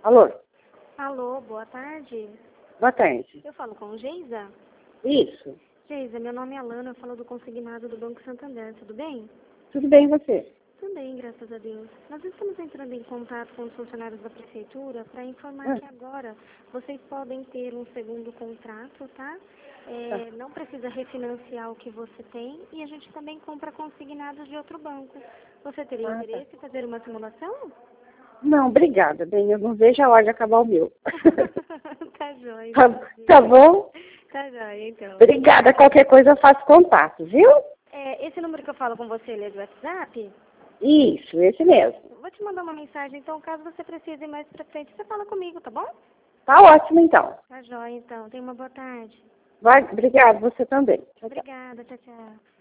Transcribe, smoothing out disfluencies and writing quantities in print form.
Alô? Alô, boa tarde. Boa tarde. Eu falo com Geisa? Isso. Geisa, meu nome é Alana, eu falo do consignado do Banco Santander, tudo bem? Tudo bem, e você? Tudo bem, graças a Deus. Nós estamos entrando em contato com os funcionários da prefeitura para informar que agora vocês podem ter um segundo contrato, tá? Não precisa refinanciar o que você tem e a gente também compra consignados de outro banco. Você teria interesse em fazer uma simulação? Não, obrigada, bem, eu não vejo a hora de acabar o meu. Tá jóia. Tá bom? Tá jóia, então. Obrigada, qualquer coisa eu faço contato, viu? Esse número que eu falo com você, ele é do WhatsApp? Isso, esse mesmo. Vou te mandar uma mensagem, então, caso você precise mais pra frente, você fala comigo, tá bom? Tá ótimo, então. Tá jóia, então. Tenha uma boa tarde. Obrigada, você também. Tchau, tchau. Obrigada, tchau, tchau.